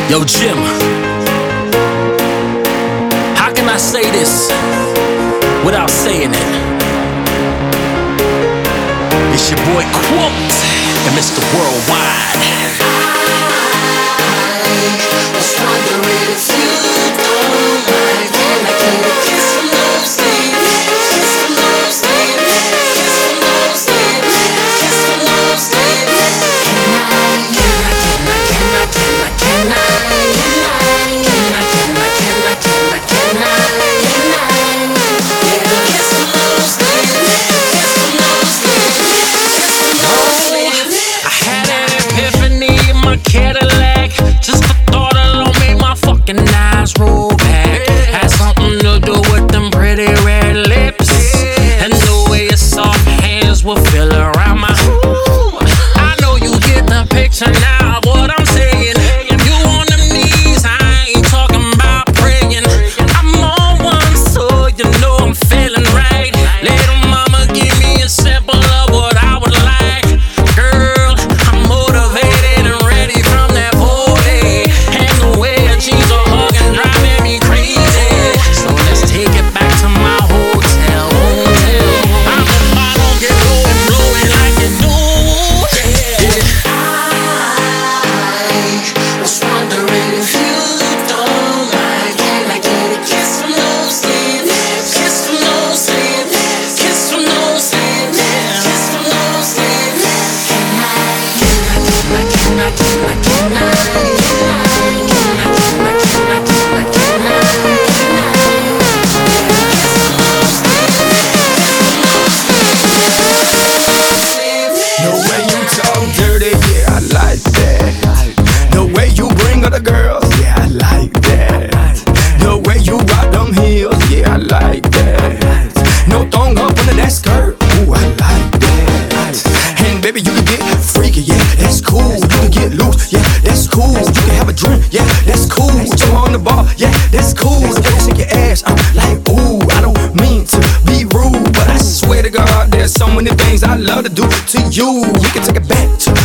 Yo, Jim, how can I say this without saying it? It's your boy Quote and Mr. Worldwide. I was wondering if you don't mind. Can I get a kiss from those lips? Kiss from those lips. Kiss from those lips. Kiss from those lips. Can I? Cadillac, just the thought alone made my fucking eyes roll back. Had something to do with them pretty red lips, and the way your soft hands will feel around my. I know you get the picture now of what I'm saying. You on them knees, I ain't talking about praying. I'm on one, so you know I'm feeling right. Little mama, give me a sample of what I would like. Girl, I'm motivated and ready from that booty, and the way your jeans are hugging driving me crazy. So let's take it back to my hotel. I'm the bottle, get low and blow it like you do. I was wondering if you don't mind. Can I get a kiss from those lips? Kiss from those lips. Kiss from those lips. Kiss from those lips. The way you talk dirty, yeah, I like that. The way you bring other girls, yeah, I like that. The way you rock them heels, yeah, I like that. No thong up under that skirt, ooh, I like that. And baby, you can get freaky, yeah, that's cool. You can get loose, yeah, that's cool. You can have a drink, yeah, that's cool. So on the bar, yeah, that's cool. The way you shake your ass, I'm like, ooh, I don't mean to be rude, but I swear to God, there's so many things I love to do to you. We can take it back to